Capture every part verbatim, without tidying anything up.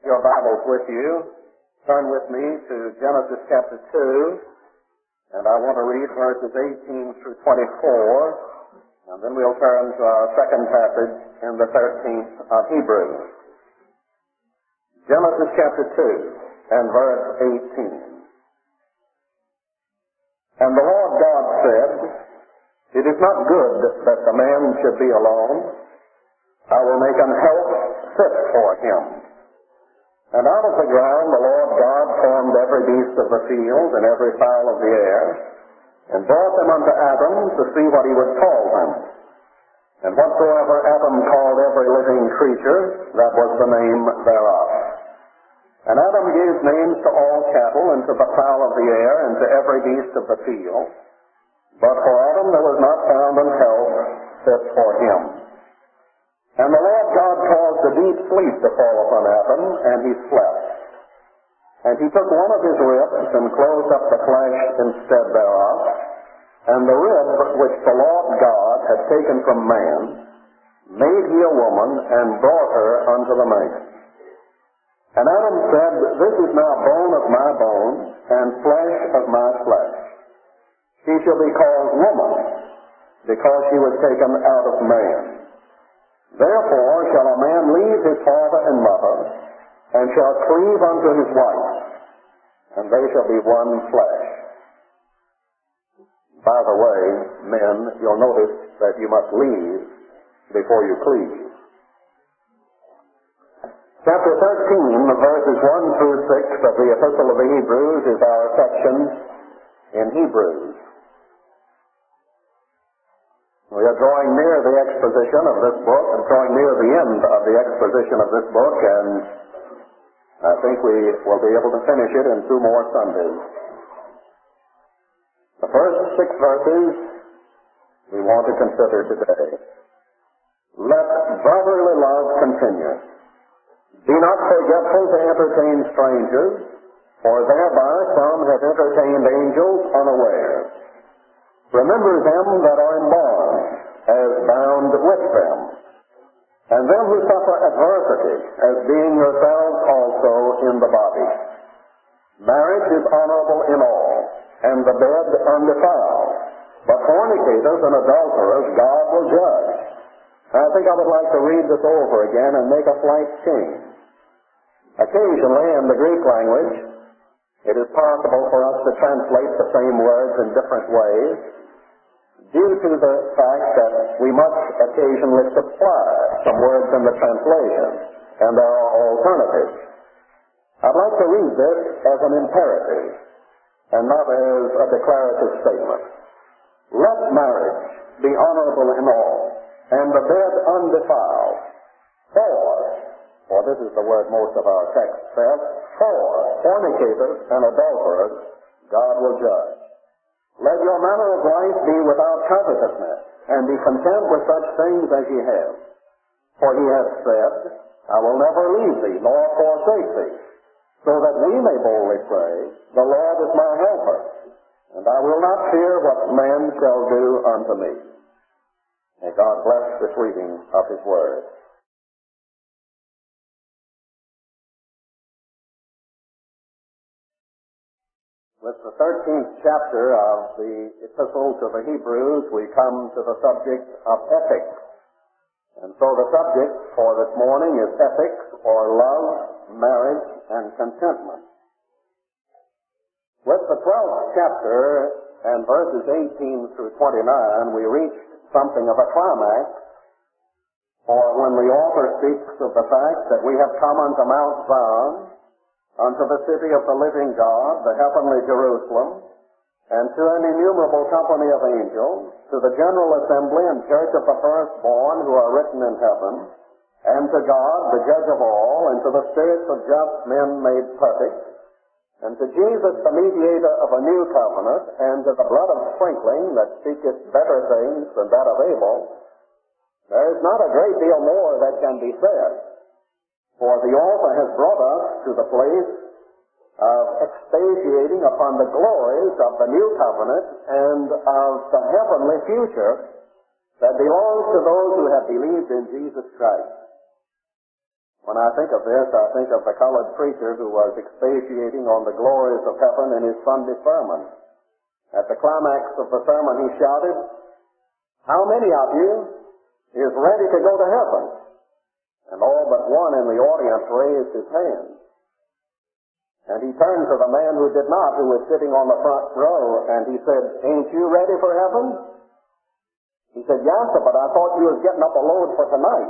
Your Bibles with you. Turn with me to Genesis chapter two, and I want to read verses eighteen through twenty-four, and then we'll turn to our second passage in the thirteenth of Hebrews. Genesis chapter two and verse eighteen. And the Lord God said, "It is not good that the man should be alone. I will make an help fit for him." And out of the ground the Lord God formed every beast of the field and every fowl of the air, and brought them unto Adam to see what he would call them. And whatsoever Adam called every living creature, that was the name thereof. And Adam gave names to all cattle, and to the fowl of the air, and to every beast of the field. But for Adam there was not found an help fit for him. And the Lord God caused a deep sleep to fall upon Adam, and he slept. And he took one of his ribs, and closed up the flesh instead thereof. And the rib which the Lord God had taken from man, made he a woman, and brought her unto the man. And Adam said, "This is now bone of my bones, and flesh of my flesh. She shall be called woman, because she was taken out of man. Therefore shall a man leave his father and mother, and shall cleave unto his wife, and they shall be one flesh." By the way, men, you'll notice that you must leave before you cleave. Chapter thirteen, verses one through six of the Epistle of the Hebrews is our section in Hebrews. We are drawing near the exposition of this book, and drawing near the end of the exposition of this book, and I think we will be able to finish it in two more Sundays. The first six verses we want to consider today. Let brotherly love continue. Be not forgetful to entertain strangers, for thereby some have entertained angels unawares. Remember them that are in bonds, as bound with them, and them who suffer adversity, as being yourselves also in the body. Marriage is honorable in all, and the bed undefiled, but fornicators and adulterers God will judge. I think I would like to read this over again and make a slight change. Occasionally in the Greek language, it is possible for us to translate the same words in different ways, due to the fact that we must occasionally supply some words in the translation, and there are alternatives. I'd like to read this as an imperative, and not as a declarative statement. Let marriage be honorable in all, and the bed undefiled. For, for this is the word most of our text says, for fornicators and adulterers God will judge. Let your manner of life be without covetousness, and be content with such things as ye have. For he hath said, I will never leave thee, nor forsake thee, so that we may boldly say, the Lord is my helper, and I will not fear what man shall do unto me. May God bless this reading of his word. With the thirteenth chapter of the Epistle to the Hebrews, we come to the subject of ethics. And so the subject for this morning is ethics, or love, marriage, and contentment. With the twelfth chapter and verses eighteen through twenty-nine, we reach something of a climax, for when the author speaks of the fact that we have come unto Mount Zion, unto the city of the living God, the heavenly Jerusalem, and to an innumerable company of angels, to the general assembly and church of the firstborn who are written in heaven, and to God, the judge of all, and to the spirits of just men made perfect, and to Jesus, the mediator of a new covenant, and to the blood of sprinkling that speaketh better things than that of Abel, there is not a great deal more that can be said. For the author has brought us to the place of expatiating upon the glories of the new covenant and of the heavenly future that belongs to those who have believed in Jesus Christ. When I think of this, I think of the colored preacher who was expatiating on the glories of heaven in his Sunday sermon. At the climax of the sermon, he shouted, "How many of you is ready to go to heaven?" And all but one in the audience raised his hand. And he turned to the man who did not, who was sitting on the front row, and he said, "Ain't you ready for heaven?" He said, "Yes, sir, but I thought you was getting up a load for tonight."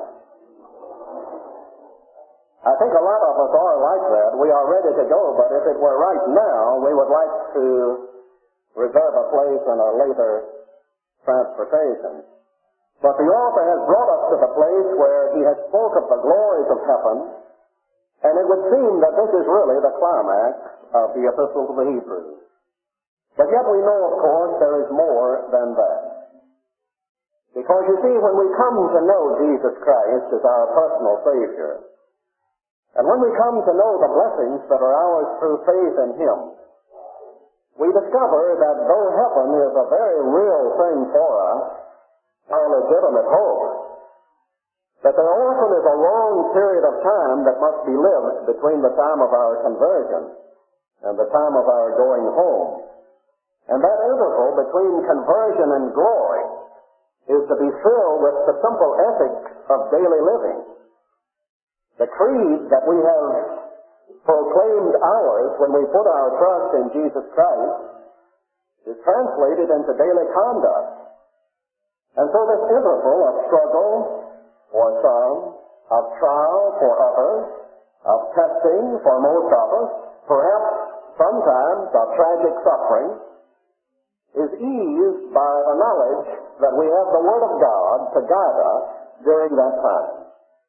I think a lot of us are like that. We are ready to go, but if it were right now, we would like to reserve a place in a later transportation. But the author has brought us to the place where he has spoke of the glories of heaven, and it would seem that this is really the climax of the Epistle to the Hebrews. But yet we know, of course, there is more than that. Because you see, when we come to know Jesus Christ as our personal Savior, and when we come to know the blessings that are ours through faith in Him, we discover that though heaven is a very real thing for us, our legitimate hope, that there often is a long period of time that must be lived between the time of our conversion and the time of our going home. And that interval between conversion and glory is to be filled with the simple ethics of daily living. The creed that we have proclaimed ours when we put our trust in Jesus Christ is translated into daily conduct. And so this interval of struggle for some, of trial for others, of testing for most of us, perhaps sometimes of tragic suffering, is eased by the knowledge that we have the Word of God to guide us during that time.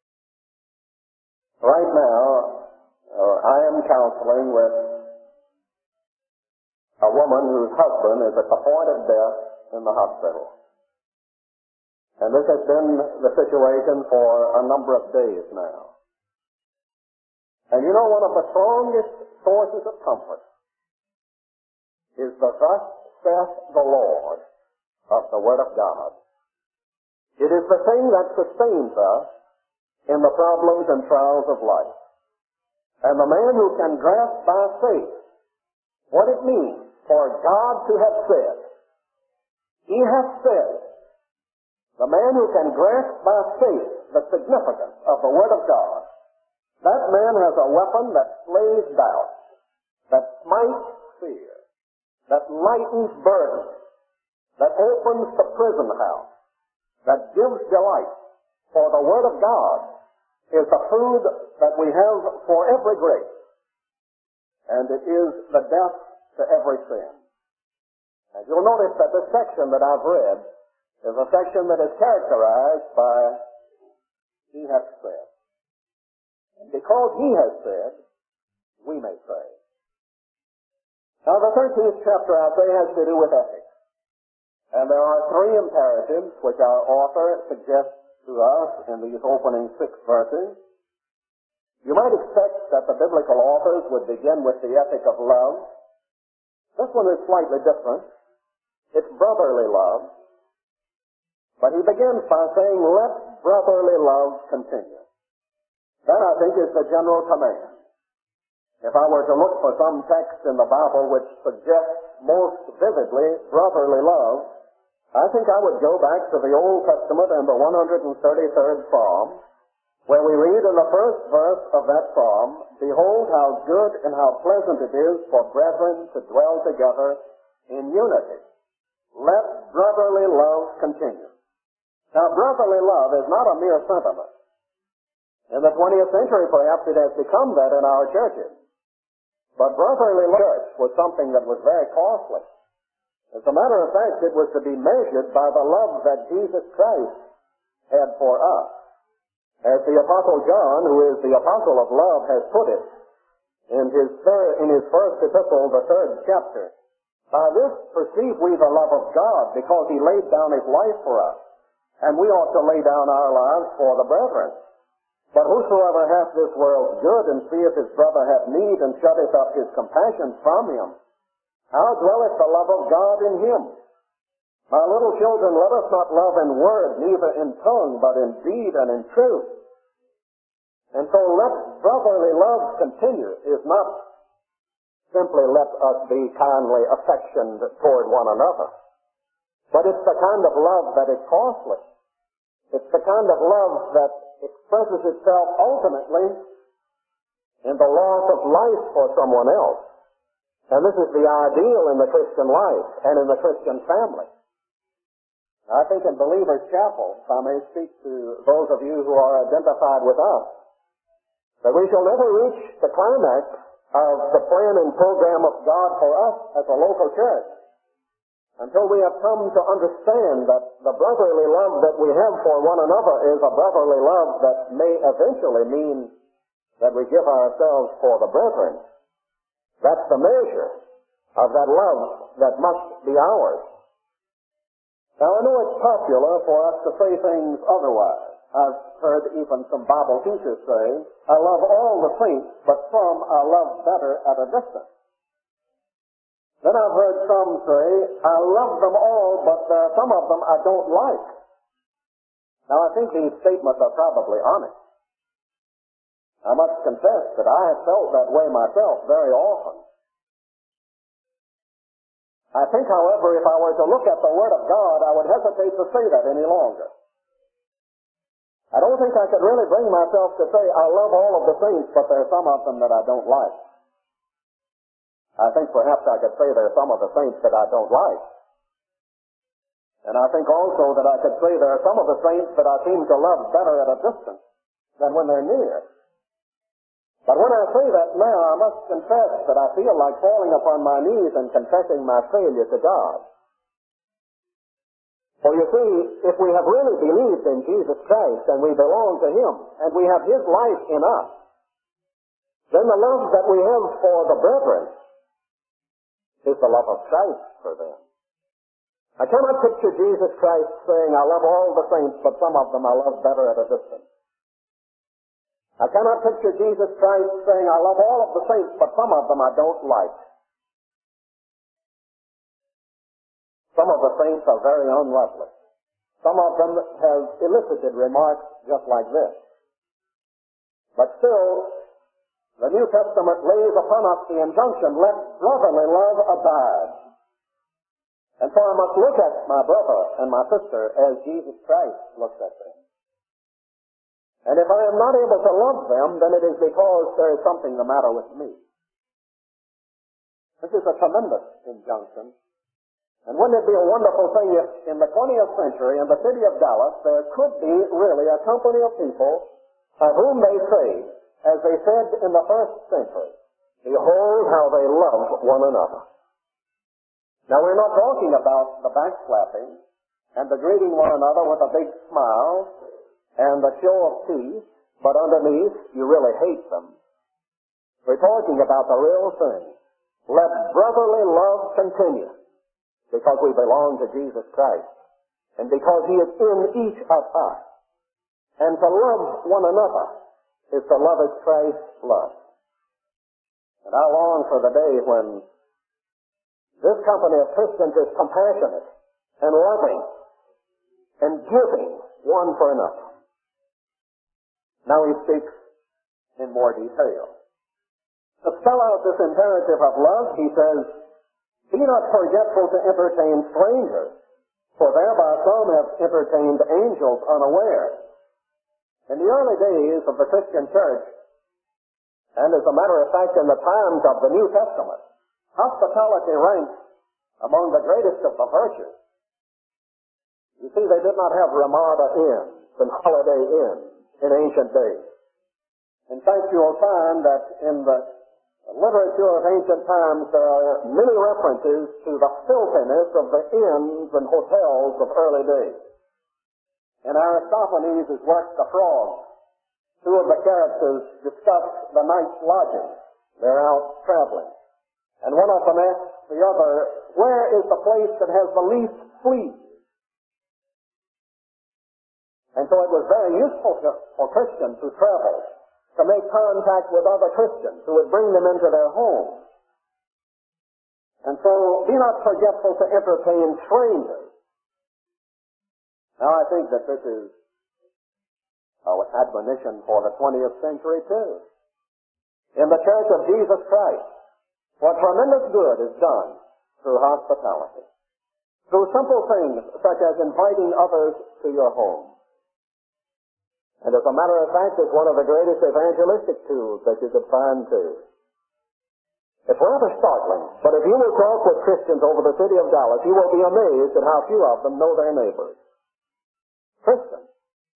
Right now, uh, I am counseling with a woman whose husband is at the point of death in the hospital. And this has been the situation for a number of days now. And you know, one of the strongest sources of comfort is the "Thus saith the Lord" of the Word of God. It is the thing that sustains us in the problems and trials of life. And the man who can grasp by faith what it means for God to have said, He hath said, the man who can grasp by faith the significance of the Word of God, that man has a weapon that slays doubt, that smites fear, that lightens burdens, that opens the prison house, that gives delight. For the Word of God is the food that we have for every grace, and it is the death to every sin. And you'll notice that this section that I've read is a section that is characterized by "He hath said." And because He has said, we may say. Now the thirteenth chapter, I say, has to do with ethics. And there are three imperatives which our author suggests to us in these opening six verses. You might expect that the biblical authors would begin with the ethic of love. This one is slightly different. It's brotherly love. But he begins by saying, "Let brotherly love continue." That, I think, is the general command. If I were to look for some text in the Bible which suggests most vividly brotherly love, I think I would go back to the Old Testament and the one hundred thirty-third Psalm, where we read in the first verse of that Psalm, "Behold how good and how pleasant it is for brethren to dwell together in unity. Let brotherly love continue." Now, brotherly love is not a mere sentiment. In the twentieth century, perhaps, it has become that in our churches. But brotherly church was something that was very costly. As a matter of fact, it was to be measured by the love that Jesus Christ had for us. As the Apostle John, who is the apostle of love, has put it in his third, in his first epistle, the third chapter, "By this perceive we the love of God, because He laid down His life for us, and we ought to lay down our lives for the brethren. But whosoever hath this world's good, and seeth his brother have need, and shutteth up his compassion from him, how dwelleth the love of God in him? My little children, let us not love in word, neither in tongue, but in deed and in truth." And so let brotherly love continue is not simply let us be kindly affectioned toward one another, but it's the kind of love that is costly. It's the kind of love that expresses itself ultimately in the loss of life for someone else. And this is the ideal in the Christian life and in the Christian family. I think in Believer's Chapel, if I may speak to those of you who are identified with us, that we shall never reach the climax of the plan and program of God for us as a local church until we have come to understand that the brotherly love that we have for one another is a brotherly love that may eventually mean that we give ourselves for the brethren. That's the measure of that love that must be ours. Now, I know it's popular for us to say things otherwise. I've heard even some Bible teachers say, I love all the saints, but some I love better at a distance. Then I've heard some say, I love them all, but there are some of them I don't like. Now, I think these statements are probably honest. I must confess that I have felt that way myself very often. I think, however, if I were to look at the Word of God, I would hesitate to say that any longer. I don't think I could really bring myself to say, I love all of the saints, but there are some of them that I don't like. I think perhaps I could say there are some of the saints that I don't like. And I think also that I could say there are some of the saints that I seem to love better at a distance than when they're near. But when I say that now, I must confess that I feel like falling upon my knees and confessing my failure to God. For you see, if we have really believed in Jesus Christ and we belong to Him and we have His life in us, then the love that we have for the brethren is the love of Christ for them. I cannot picture Jesus Christ saying, I love all the saints, but some of them I love better at a distance. I cannot picture Jesus Christ saying, I love all of the saints, but some of them I don't like. Some of the saints are very unlovely. Some of them have elicited remarks just like this. But still, the New Testament lays upon us the injunction, let brotherly love abide. And so I must look at my brother and my sister as Jesus Christ looks at them. And if I am not able to love them, then it is because there is something the matter with me. This is a tremendous injunction. And wouldn't it be a wonderful thing if in the twentieth century in the city of Dallas there could be really a company of people of whom they say, as they said in the first century, behold how they love one another. Now we're not talking about the backslapping and the greeting one another with a big smile and the show of teeth, but underneath you really hate them. We're talking about the real thing. Let brotherly love continue, because we belong to Jesus Christ, and because He is in each of us. And to love one another is to love as Christ loved. And I long for the day when this company of Christians is compassionate and loving and giving one for another. Now he speaks in more detail. To spell out this imperative of love, he says, be not forgetful to entertain strangers, for thereby some have entertained angels unaware. In the early days of the Christian church, and as a matter of fact in the times of the New Testament, hospitality ranks among the greatest of the virtues. You see, they did not have Ramada Inns and Holiday Inns in ancient days. In fact, you will find that in the literature of ancient times there are many references to the filthiness of the inns and hotels of early days. In Aristophanes' work, The Frogs, two of the characters discuss the night's lodging. They're out traveling. And one of them asks the other, where is the place that has the least fleas? And so it was very useful to, for Christians who traveled to make contact with other Christians who would bring them into their homes. And so be not forgetful to entertain strangers. Now I think that this is uh, admonition for the twentieth century too. In the Church of Jesus Christ, what tremendous good is done through hospitality, through simple things such as inviting others to your home. And as a matter of fact, it's one of the greatest evangelistic tools that you could find too. It's rather startling, but if you will talk with Christians over the city of Dallas, you will be amazed at how few of them know their neighbors. Christians.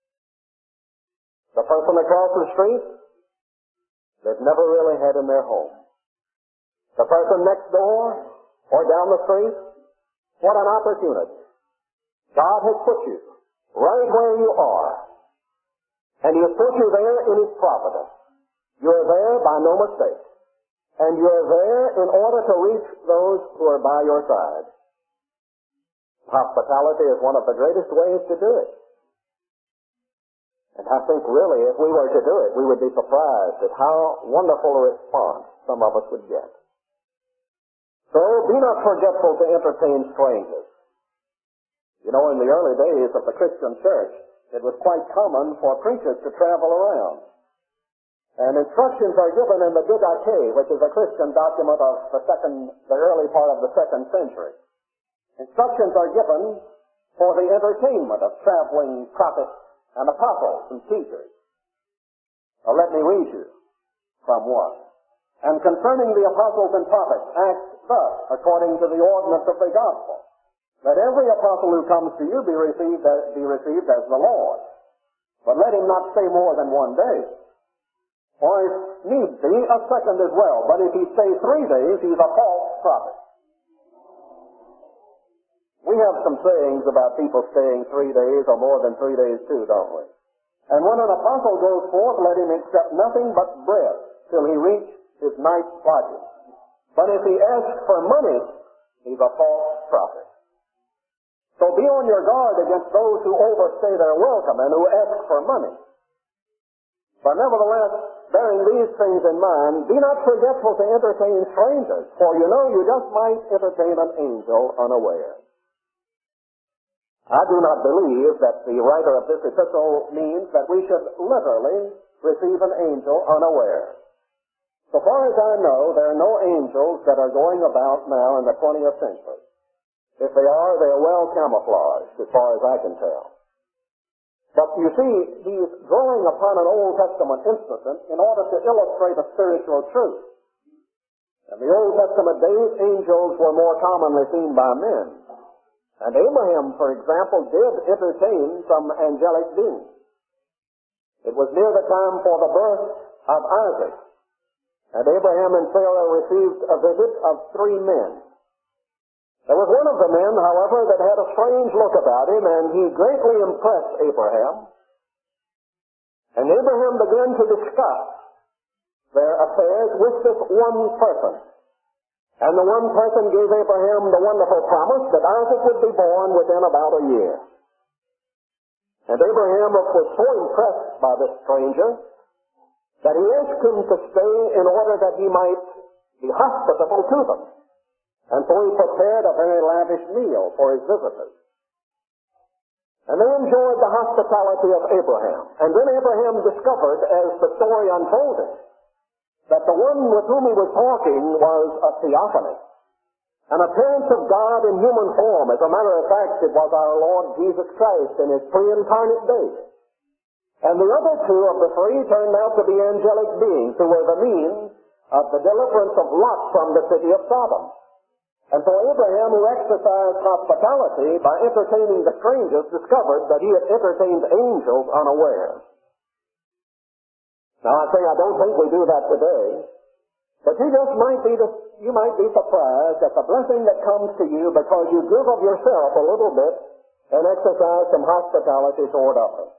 The person across the street, they've never really had in their home. The person next door or down the street, what an opportunity. God has put you right where you are, and He has put you there in His providence. You're there by no mistake. And you're there in order to reach those who are by your side. Hospitality is one of the greatest ways to do it. And I think really if we were to do it, we would be surprised at how wonderful a response some of us would get. So be not forgetful to entertain strangers. You know, in the early days of the Christian church, it was quite common for preachers to travel around. And instructions are given in the Didache, which is a Christian document of the second, the early part of the second century. Instructions are given for the entertainment of traveling prophets and apostles and teachers. Now let me read you from one. And concerning the apostles and prophets, act thus, according to the ordinance of the gospel. Let every apostle who comes to you be received as, be received as the Lord. But let him not stay more than one day. Or if need be, a second as well. But if he stays three days, he's a false prophet. We have some sayings about people staying three days or more than three days too, don't we? And when an apostle goes forth, let him accept nothing but bread till he reach his night's lodging. But if he asks for money, he's a false prophet. So be on your guard against those who overstay their welcome and who ask for money. But nevertheless, bearing these things in mind, be not forgetful to entertain strangers, for you know you just might entertain an angel unaware. I do not believe that the writer of this epistle means that we should literally receive an angel unaware. So far as I know, there are no angels that are going about now in the twentieth century. If they are, they are well camouflaged, as far as I can tell. But you see, he's drawing upon an Old Testament incident in order to illustrate a spiritual truth. In the Old Testament days, angels were more commonly seen by men. And Abraham, for example, did entertain some angelic beings. It was near the time for the birth of Isaac. And Abraham and Sarah received a visit of three men. There was one of the men, however, that had a strange look about him, and he greatly impressed Abraham. And Abraham began to discuss their affairs with this one person. And the one person gave Abraham the wonderful promise that Isaac would be born within about a year. And Abraham was so impressed by this stranger that he asked him to stay in order that he might be hospitable to them. And so he prepared a very lavish meal for his visitors. And they enjoyed the hospitality of Abraham. And then Abraham discovered, as the story unfolded, that the one with whom he was talking was a theophany, an appearance of God in human form. As a matter of fact, it was our Lord Jesus Christ in his pre-incarnate days. And the other two of the three turned out to be angelic beings who were the means of the deliverance of Lot from the city of Sodom. And so Abraham, who exercised hospitality by entertaining the strangers, discovered that he had entertained angels unawares. Now I say I don't think we do that today, but you just might be, you might be surprised at the blessing that comes to you because you give of yourself a little bit and exercise some hospitality toward others.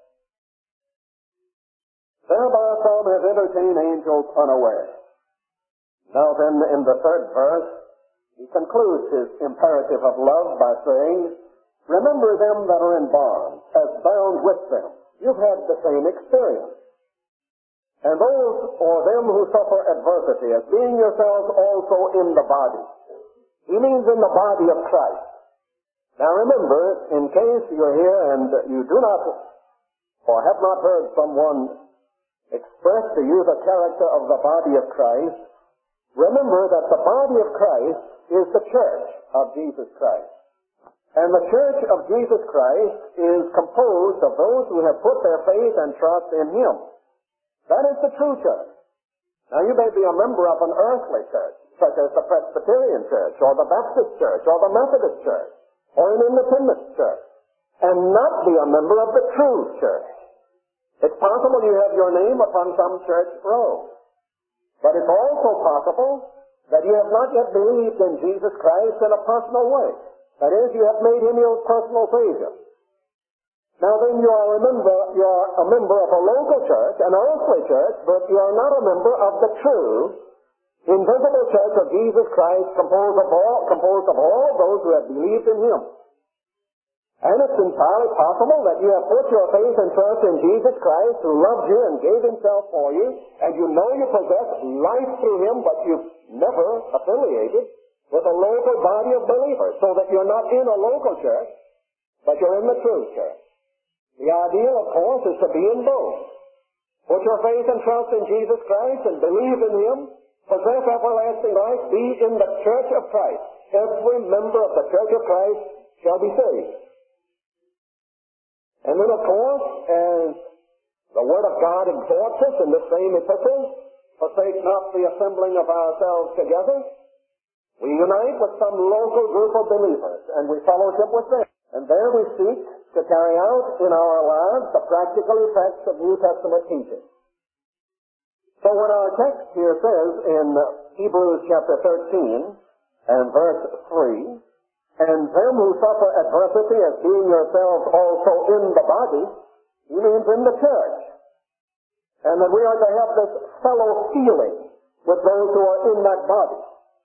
Thereby some have entertained angels unawares. Now then, in the third verse, he concludes his imperative of love by saying, remember them that are in bonds, as bound with them. You've had the same experience. And those, or them who suffer adversity, as being yourselves also in the body. He means in the body of Christ. Now remember, in case you're here and you do not or have not heard someone express to you the character of the body of Christ, remember that the body of Christ is the church of Jesus Christ. And the church of Jesus Christ is composed of those who have put their faith and trust in Him. That is the true church. Now, you may be a member of an earthly church, such as the Presbyterian Church, or the Baptist Church, or the Methodist Church, or an Independent Church, and not be a member of the true church. It's possible you have your name upon some church roll. But it's also possible that you have not yet believed in Jesus Christ in a personal way. That is, you have made Him your personal Savior. Now then, you are a member, you are a member of a local church, an earthly church, but you are not a member of the true, invisible church of Jesus Christ, composed of all, composed of all of those who have believed in Him. And it's entirely possible that you have put your faith and trust in Jesus Christ, who loved you and gave Himself for you, and you know you possess life through Him, but you've never affiliated with a local body of believers, so that you're not in a local church, but you're in the true church. The ideal, of course, is to be in both. Put your faith and trust in Jesus Christ and believe in Him, possess everlasting life, be in the church of Christ. Every member of the church of Christ shall be saved. And then, of course, as the Word of God exhorts us in this same epistle, forsake not the assembling of ourselves together, we unite with some local group of believers, and we fellowship with them. And there we seek to carry out in our lives the practical effects of New Testament teaching. So when our text here says in Hebrews chapter thirteen and verse three, and them who suffer adversity as being yourselves also in the body, he means in the church. And that we are to have this fellow feeling with those who are in that body.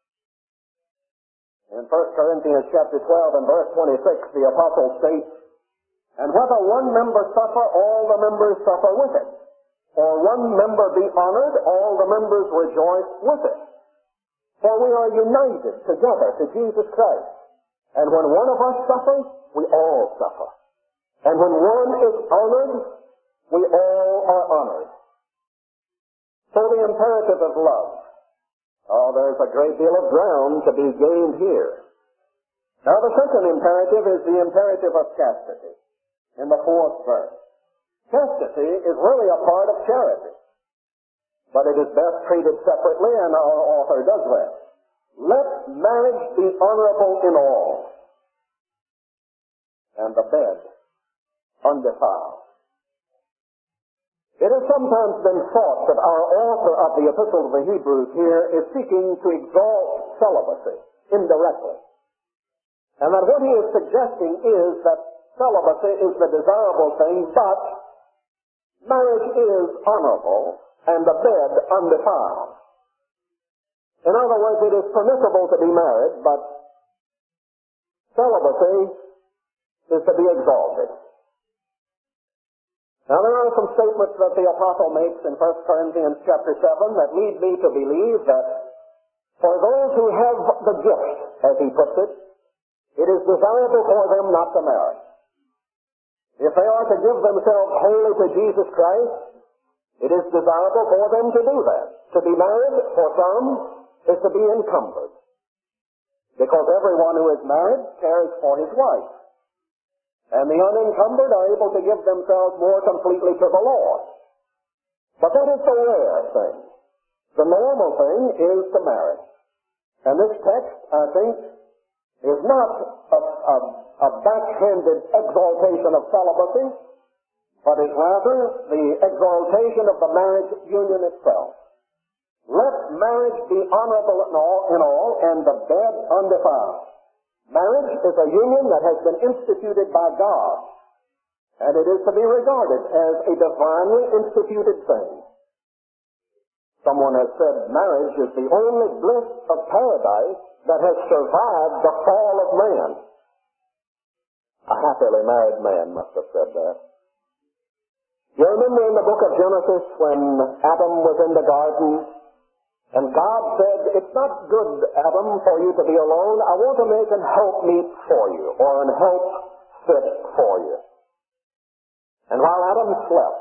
In First Corinthians chapter twelve and verse twenty-six, the apostle states, and whether one member suffer, all the members suffer with it. Or one member be honored, all the members rejoice with it. For we are united together to Jesus Christ. And when one of us suffers, we all suffer. And when one is honored, we all are honored. So the imperative of love. Oh, there's a great deal of ground to be gained here. Now the second imperative is the imperative of chastity in the fourth verse. Chastity is really a part of charity, but it is best treated separately, and our author does that. Let marriage be honorable in all, and the bed undefiled. It has sometimes been thought that our author of the Epistle to the Hebrews here is seeking to exalt celibacy indirectly. And that what he is suggesting is that celibacy is the desirable thing, but marriage is honorable and the bed undefiled. In other words, it is permissible to be married, but celibacy is to be exalted. Now there are some statements that the apostle makes in First Corinthians chapter seven that lead me to believe that for those who have the gift, as he puts it, it is desirable for them not to marry. If they are to give themselves wholly to Jesus Christ, it is desirable for them to do that. To be married, for some, is to be encumbered. Because everyone who is married cares for his wife. And the unencumbered are able to give themselves more completely to the Lord. But that is the rare thing. The normal thing is to marry. And this text, I think, is not a, a, a backhanded exaltation of celibacy, but is rather the exaltation of the marriage union itself. Let marriage be honorable in all, in all and the bed undefiled. Marriage is a union that has been instituted by God, and it is to be regarded as a divinely instituted thing. Someone has said marriage is the only bliss of paradise that has survived the fall of man. A happily married man must have said that. You remember in the book of Genesis when Adam was in the garden, and God said, it's not good, Adam, for you to be alone. I want to make an helpmeet for you, or an help fit for you. And while Adam slept,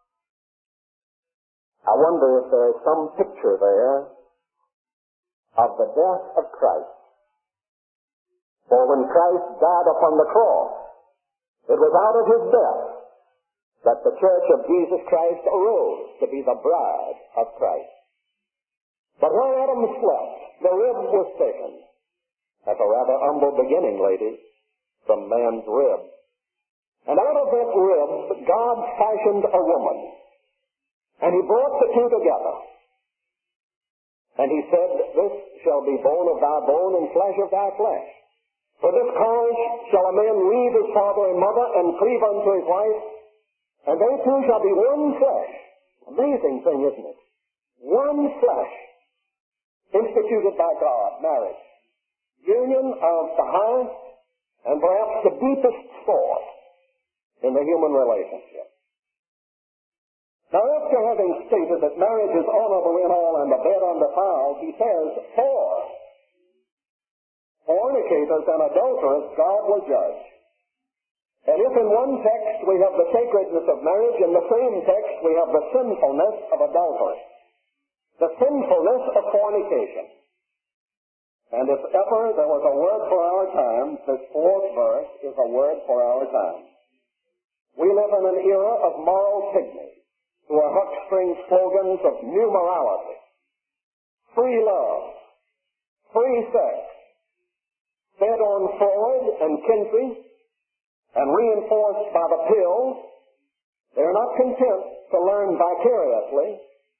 I wonder if there is some picture there of the death of Christ. For when Christ died upon the cross, it was out of his death that the church of Jesus Christ arose to be the bride of Christ. But where Adam slept, the rib was taken. That's a rather humble beginning, ladies, from man's rib. And out of that rib, God fashioned a woman. And he brought the two together. And he said, this shall be bone of thy bone and flesh of thy flesh. For this cause shall a man leave his father and mother and cleave unto his wife, and they two shall be one flesh. Amazing thing, isn't it? One flesh. Instituted by God, marriage. Union of the highest and perhaps the deepest thought in the human relationship. Now, after having stated that marriage is honorable in all and the bed undefiled, he says, for fornicators and adulterers God will judge. And if in one text we have the sacredness of marriage, in the same text we have the sinfulness of adultery, the sinfulness of fornication. And if ever there was a word for our times, this fourth verse is a word for our times. We live in an era of moral pygmies, who are huckstering slogans of new morality, free love, free sex, fed on Freud and Kinsey, and reinforced by the pills. They're not content to learn vicariously.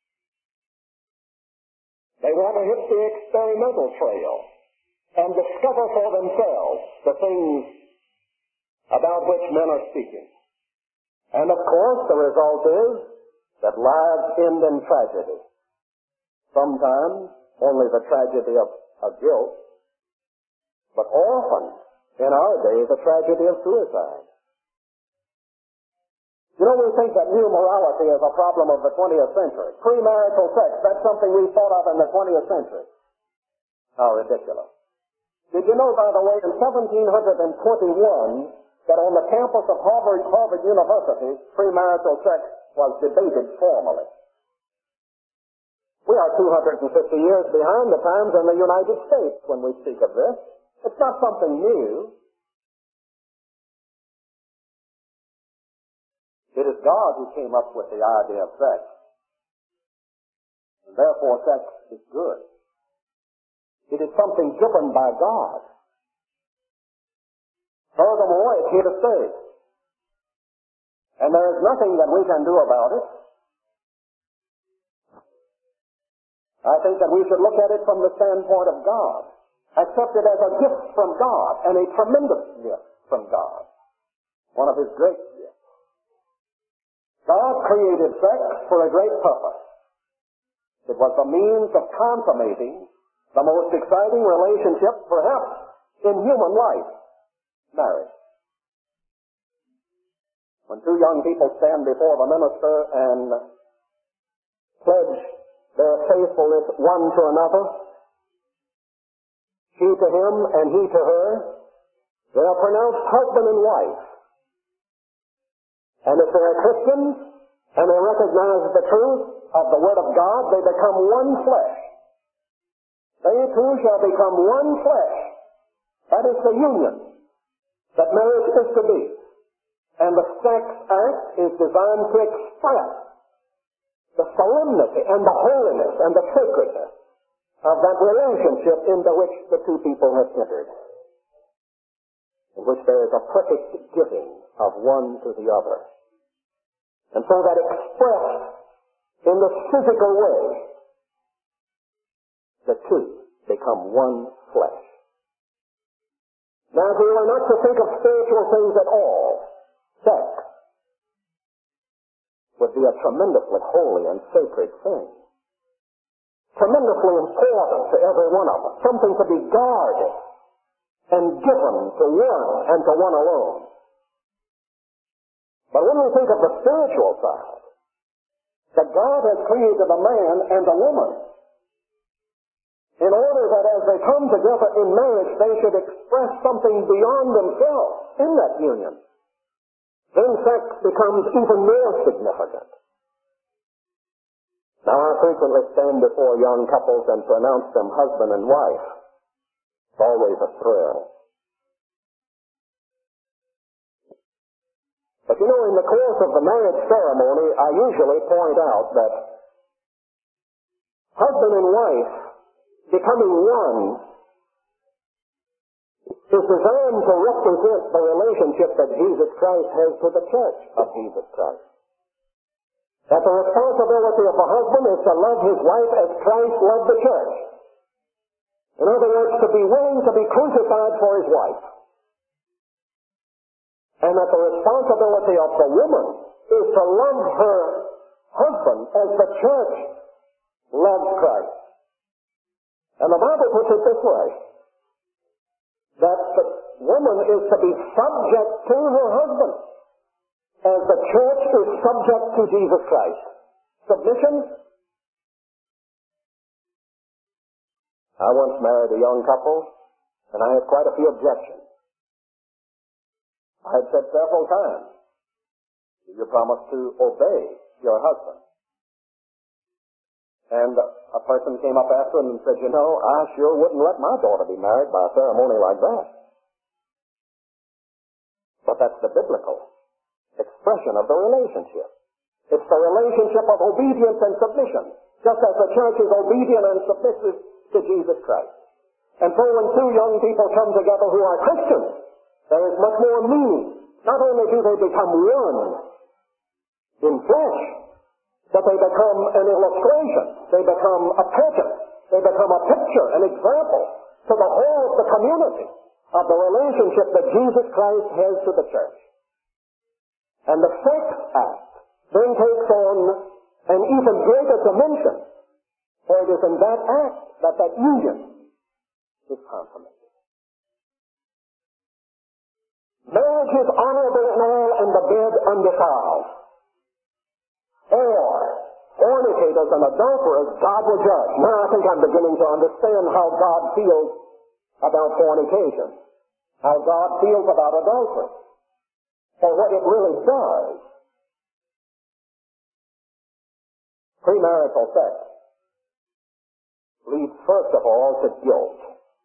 They want to hit the experimental trail and discover for themselves the things about which men are speaking. And of course, the result is that lives end in tragedy. Sometimes only the tragedy of, of guilt, but often, in our day, the tragedy of suicide. You know, we think that new morality is a problem of the twentieth century. Premarital sex, that's something we thought of in the twentieth century. How ridiculous. Did you know, by the way, in seventeen twenty-one, that on the campus of Harvard, Harvard University, premarital sex was debated formally? We are two hundred fifty years behind the times in the United States when we speak of this. It's not something new. It is God who came up with the idea of sex. And therefore sex is good. It is something given by God. Furthermore, it's here to stay. And there is nothing that we can do about it. I think that we should look at it from the standpoint of God. Accept it as a gift from God, and a tremendous gift from God. One of his great gifts. God created sex for a great purpose. It was the means of consummating the most exciting relationship, perhaps, in human life, marriage. When two young people stand before the minister and pledge their faithfulness one to another, she to him and he to her, they are pronounced husband and wife. And if they are Christians and they recognize the truth of the Word of God, they become one flesh. They too shall become one flesh. That is the union that marriage is to be. And the sex act is designed to express the solemnity and the holiness and the sacredness of that relationship into which the two people have entered, in which there is a perfect giving of one to the other. And so that expressed in the physical way, the two become one flesh. Now, if we were not to think of spiritual things at all, sex would be a tremendously holy and sacred thing. Tremendously important to every one of us. Something to be guarded and given to one and to one alone. But when we think of the spiritual side, that God has created a man and a woman in order that as they come together in marriage, they should express something beyond themselves in that union. then sex becomes even more significant. Now, I frequently stand before young couples and pronounce them husband and wife. It's always a thrill. But you know, in the course of the marriage ceremony, I usually point out that husband and wife becoming one is designed to represent the relationship that Jesus Christ has to the church of Jesus Christ. That the responsibility of the husband is to love his wife as Christ loved the church. In other words, to be willing to be crucified for his wife. And that the responsibility of the woman is to love her husband as the church loves Christ. And the Bible puts it this way, that the woman is to be subject to her husband, as the church is subject to Jesus Christ. Submission. I once married a young couple, and I had quite a few objections. I had said several times, you promise to obey your husband. And a person came up after him and said, you know, I sure wouldn't let my daughter be married by a ceremony like that. But that's the biblical expression of the relationship. It's the relationship of obedience and submission, just as the church is obedient and submissive to Jesus Christ. And so when two young people come together who are Christians, there is much more meaning. Not only do they become one in flesh, but they become an illustration. They become a pattern. They become a picture, an example to the whole of the community of the relationship that Jesus Christ has to the church. And the sex act then takes on an even greater dimension, for it is in that act that that union is consummated. Marriage is honorable in all, and the bed undefiled. Or, fornicators and adulterers God will judge. Now I think I'm beginning to understand how God feels about fornication, how God feels about adultery, for what it really does. Premarital sex leads first of all to guilt.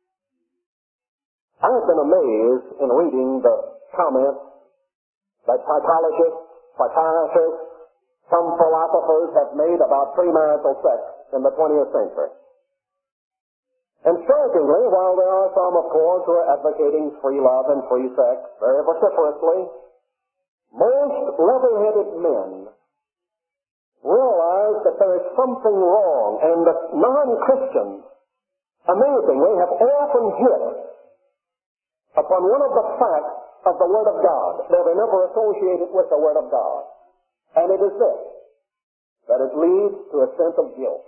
I've been amazed in reading the comments that psychologists, psychiatrists, some philosophers have made about premarital sex in the twentieth century. And strikingly, while there are some, of course, who are advocating free love and free sex very vociferously, most level-headed men realize that there is something wrong, and that non-Christians, amazingly, have often hit upon one of the facts of the Word of God, though they never associate it with the Word of God. And it is this, that it leads to a sense of guilt.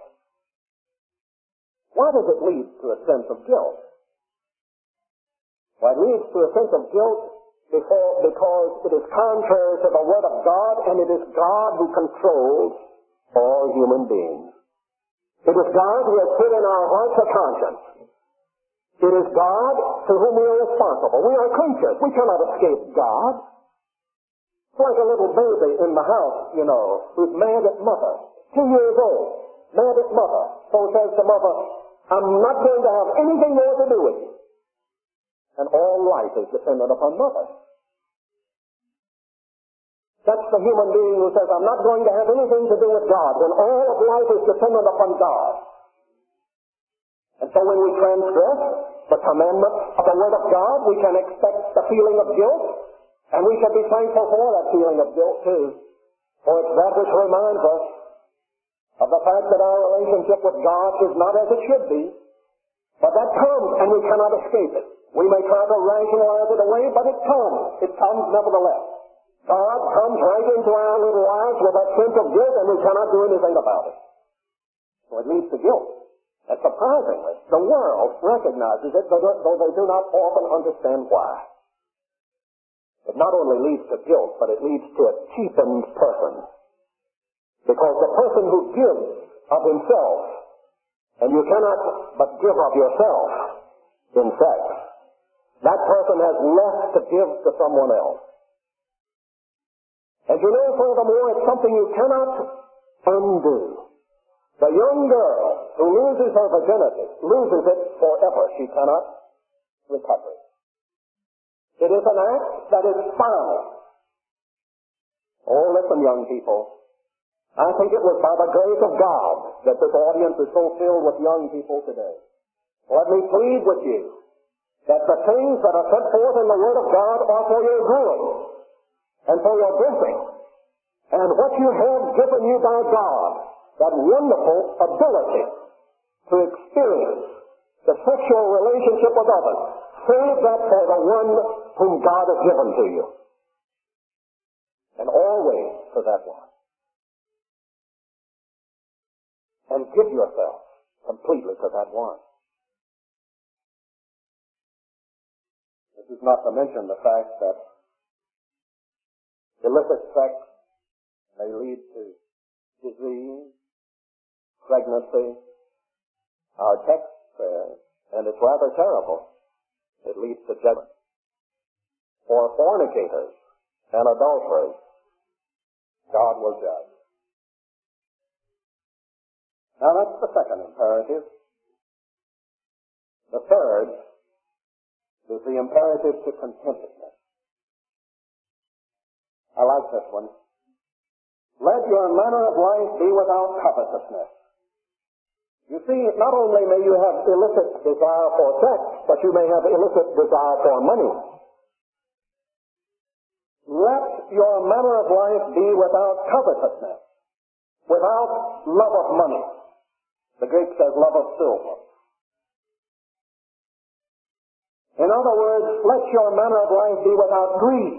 Why does it lead to a sense of guilt? Well, it leads to a sense of guilt before, because it is contrary to the Word of God, and it is God who controls all human beings. It is God who has put in our hearts a conscience. It is God to whom we are responsible. We are creatures. We cannot escape God. It's like a little baby in the house, you know, who's mad at mother. Two years old, mad at mother. So says to mother, I'm not going to have anything more to do with you. And all life is dependent upon mother. That's the human being who says, I'm not going to have anything to do with God, when all of life is dependent upon God. And so when we transgress the commandments of the Word of God, we can expect the feeling of guilt, and we should be thankful for that feeling of guilt too. For it's that which reminds us of the fact that our relationship with God is not as it should be, but that comes and we cannot escape it. We may try to rationalize it away, but it comes. It comes nevertheless. God comes right into our little lives with that sense of guilt, and we cannot do anything about it. So it leads to guilt. And surprisingly, the world recognizes it, though they do not often understand why. It not only leads to guilt, but it leads to a cheapened person. Because the person who gives of himself, and you cannot but give of yourself in sex, that person has less to give to someone else. And you know, furthermore, it's something you cannot undo. The young girl who loses her virginity loses it forever. She cannot recover it. It is an act that is final. Oh, listen, young people. I think it was by the grace of God that this audience is so filled with young people today. Let me plead with you that the things that are set forth in the Word of God are for your good and for your blessing. And what you have given you by God, that wonderful ability to experience the sexual relationship with others, save that for the one whom God has given to you. And always for that one. And give yourself completely to that one. This is not to mention the fact that illicit sex may lead to disease, pregnancy. Our text says, and it's rather terrible, it leads to judgment. For fornicators and adulterers, God will judge. Now that's the second imperative. The third is the imperative to contentedness. I like this one. Let your manner of life be without covetousness. You see, not only may you have illicit desire for sex, but you may have illicit desire for money. Let your manner of life be without covetousness, without love of money. The Greek says love of silver. In other words, let your manner of life be without greed.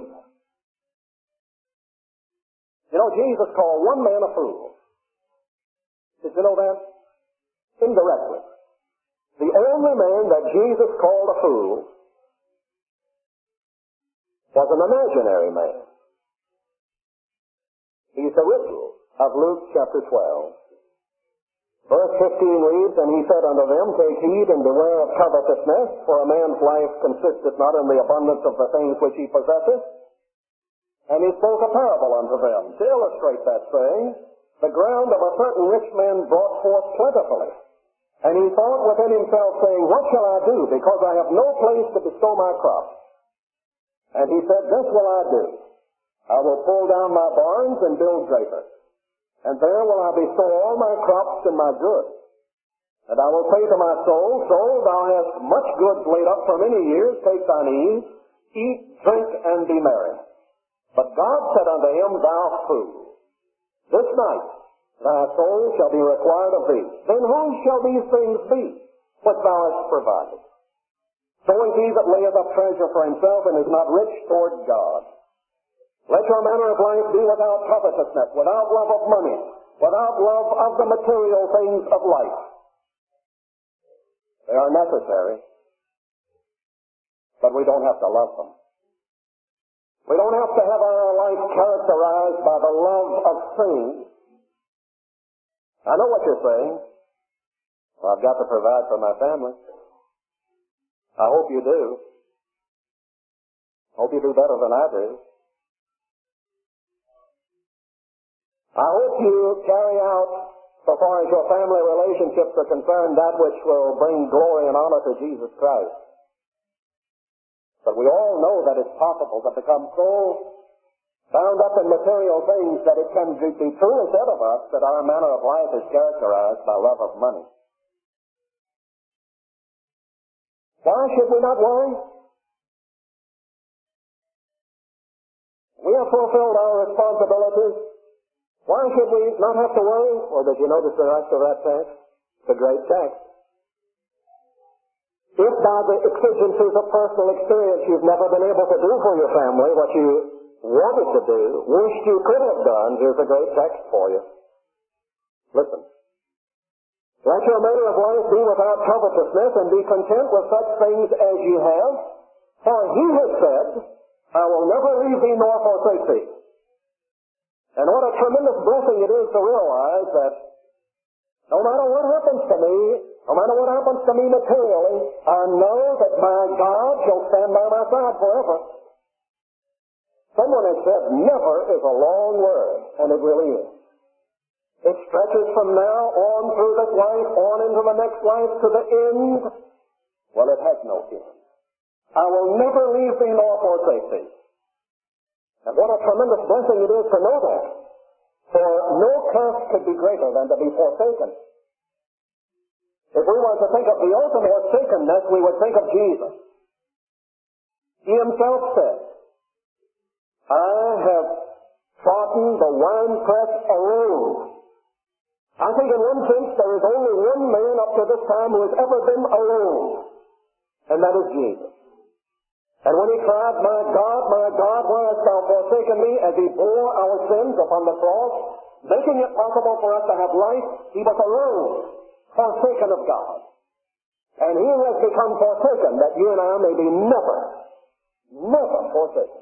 You know, Jesus called one man a fool. Did you know that? Indirectly. The only man that Jesus called a fool was an imaginary man. He's the ritual of Luke chapter twelve. Verse fifteen reads, And he said unto them, Take heed and beware of covetousness, for a man's life consisteth not in the abundance of the things which he possesseth. And he spoke a parable unto them, to illustrate that saying, The ground of a certain rich man brought forth plentifully. And he thought within himself, saying, What shall I do, because I have no place to bestow my crops? And he said, This will I do. I will pull down my barns and build greater. And there will I bestow all my crops and my goods. And I will say to my soul, Soul, thou hast much goods laid up for many years, take thine ease, eat, drink, and be merry. But God said unto him, Thou fool, this night thy soul shall be required of thee. Then whose shall these things be, which thou hast provided? So is he that layeth up treasure for himself, and is not rich toward God. Let your manner of life be without covetousness, without love of money, without love of the material things of life. They are necessary, but we don't have to love them. We don't have to have our life characterized by the love of things. I know what you're saying. Well, I've got to provide for my family. I hope you do. I hope you do better than I do. I hope you carry out, so far as your family relationships are concerned, that which will bring glory and honor to Jesus Christ. But we all know that it's possible to become so bound up in material things that it can be truly said of us that our manner of life is characterized by love of money. Why should we not worry? We have fulfilled our responsibilities. Why should we not have to worry? Or did you notice the rest of that text? It's a great text. If by the exigencies of personal experience you've never been able to do for your family what you wanted to do, wished you could have done, here's a great text for you. Listen. Let your manner of life be without covetousness, and be content with such things as you have. For he has said, I will never leave thee nor forsake thee. And what a tremendous blessing it is to realize that no matter what happens to me, no matter what happens to me materially, I know that my God shall stand by my side forever. Someone has said never is a long word, and it really is. It stretches from now on through this life, on into the next life, to the end. Well, it has no end. I will never leave thee nor forsake thee. And what a tremendous blessing it is to know that. For no curse could be greater than to be forsaken. If we were to think of the ultimate forsakenness, we would think of Jesus. He himself said, I have trodden the winepress alone. I think in one sense there is only one man up to this time who has ever been alone, and that is Jesus. And when he cried, my God, my God, why hast thou forsaken me, as he bore our sins upon the cross, making it possible for us to have life, he was alone, forsaken of God. And he has become forsaken, that you and I may be never, never forsaken.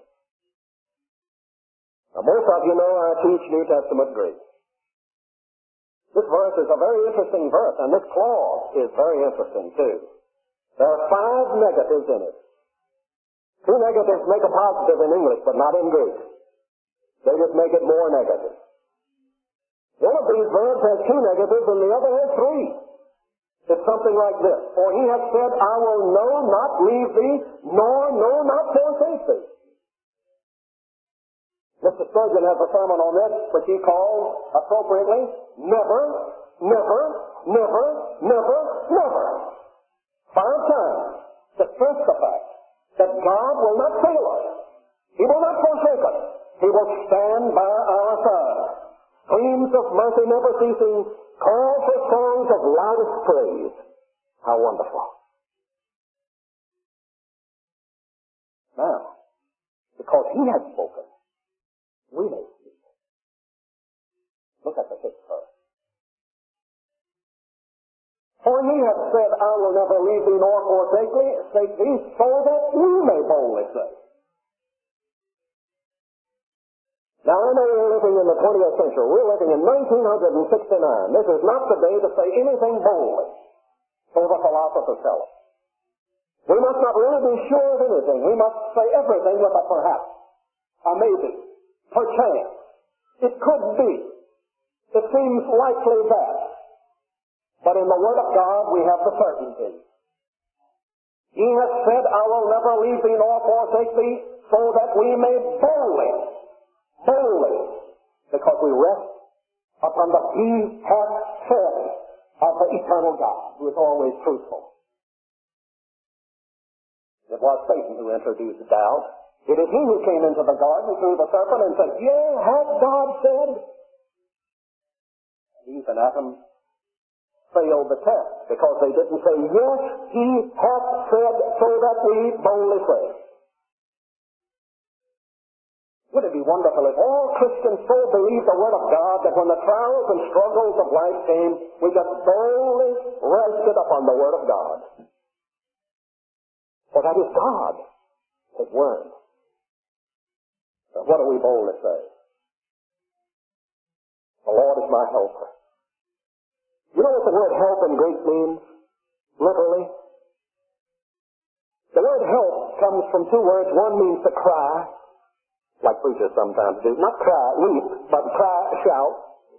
Now most of you know I teach New Testament Greek. This verse is a very interesting verse, and this clause is very interesting too. There are five negatives in it. Two negatives make a positive in English, but not in Greek. They just make it more negative. One of these verbs has two negatives, and the other has three. It's something like this. For he hath said, I will no not leave thee, nor no not forsake thee. Mister Spurgeon has a sermon on this, which he calls, appropriately, Never, Never, Never, Never, Never. Five times to stress the fact that God will not fail us. He will not forsake us. He will stand by our side. Streams of mercy never ceasing, call for songs of loudest praise. How wonderful. Now, because he has spoken, we may speak. Look at the fifth verse. For he hath said, I will never leave thee nor forsake thee, forsake thee, so that we may boldly say. Now I know we're living in the twentieth century. We're living in nineteen sixty-nine. This is not the day to say anything boldly, so the philosophers tell us. We must not really be sure of anything. We must say everything with a perhaps, a maybe, perchance. It could be. It seems likely that. But in the Word of God, we have the certainty. He has said, I will never leave thee nor forsake thee, so that we may boldly, boldly, because we rest upon the He hath said of the eternal God, who is always truthful. It was Satan who introduced doubt. It is he who came into the garden through the serpent and said, yea, hath God said? Eve and Adam failed the test because they didn't say, yes, he hath said, so that we boldly say. Would it be wonderful if all Christians so believed the Word of God that when the trials and struggles of life came, we just boldly rested upon the Word of God? For that is God, His Word. Now, what do we boldly say? The Lord is my helper. You know what the word help in Greek means? Literally? The word help comes from two words. One means to cry, like preachers sometimes do. Not cry, weep, but cry, shout.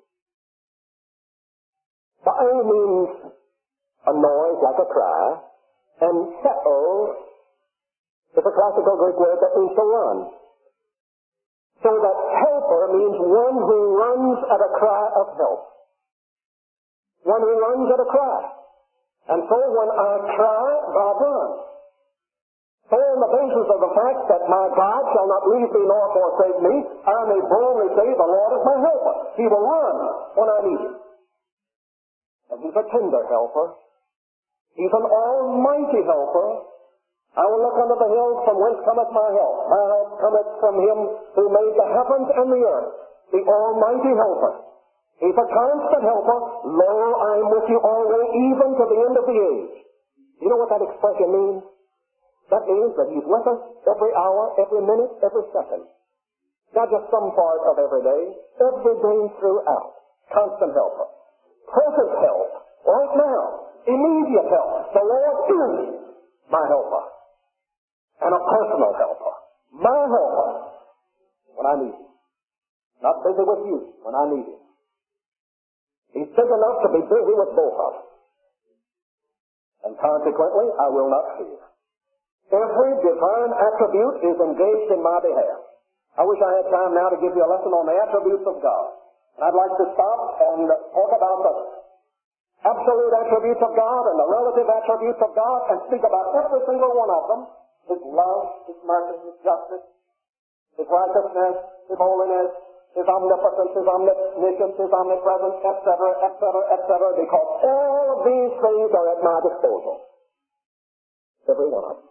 The A means a noise like a cry. And theo is a classical Greek word that means to run. So that helper means one who runs at a cry of help. One who runs at a cry. And so when I cry, God runs. So on the basis of the fact that my God shall not leave me nor forsake me, I may boldly say, the Lord is my helper. He will run when I need him. And he's a tender helper. He's an almighty helper. I will look unto the hills from whence cometh my help. My help cometh from him who made the heavens and the earth, the almighty helper. He's a constant helper. Lo, I am with you always, even to the end of the age. You know what that expression means? That means that he's with us every hour, every minute, every second. Not just some part of every day, every day throughout. Constant helper. Present help, right now. Immediate help. The Lord is my helper. And a personal helper. My helper. when I need him. Not busy with you when I need him. He's big enough to be busy with both of us. And consequently, I will not fear. Every divine attribute is engaged in my behalf. I wish I had time now to give you a lesson on the attributes of God. And I'd like to stop and talk about the absolute attributes of God and the relative attributes of God and speak about every single one of them. His love, His mercy, His justice, His righteousness, His holiness, His omnipotence, His omniscience, His omnipresence, et cetera, et cetera, et cetera, because all of these things are at my disposal. Every one of them.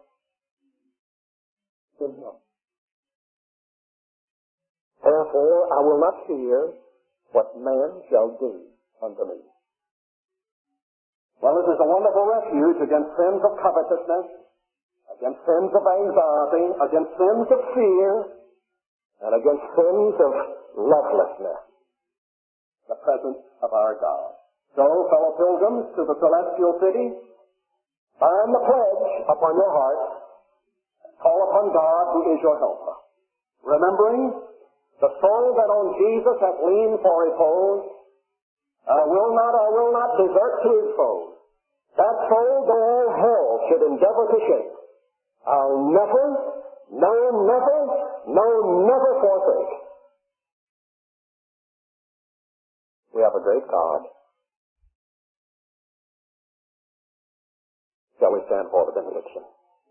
Every one. Therefore, I will not fear what man shall do unto me. Well, this is a wonderful refuge against sins of covetousness, against sins of anxiety, against sins of fear, and against sins of lovelessness. The presence of our God. So, fellow pilgrims to the celestial city, bind the pledge upon your heart, call upon God who is your helper. Remembering the soul that on Jesus hath leaned for repose, I will not, I will not desert to his foes. That soul though all hell should endeavor to shake, I'll never, no, never, no, never forsake. We have a great God. Shall we stand for the benediction?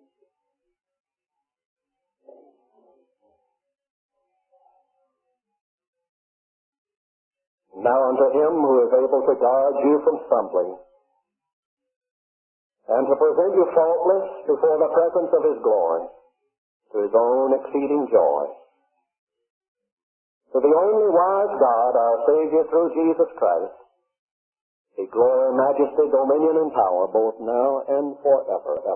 Now unto him who is able to guard you from stumbling, and to present you faultless before the presence of his glory, to his own exceeding joy. To the only wise God, our Savior through Jesus Christ, be glory, majesty, dominion, and power, both now and forever.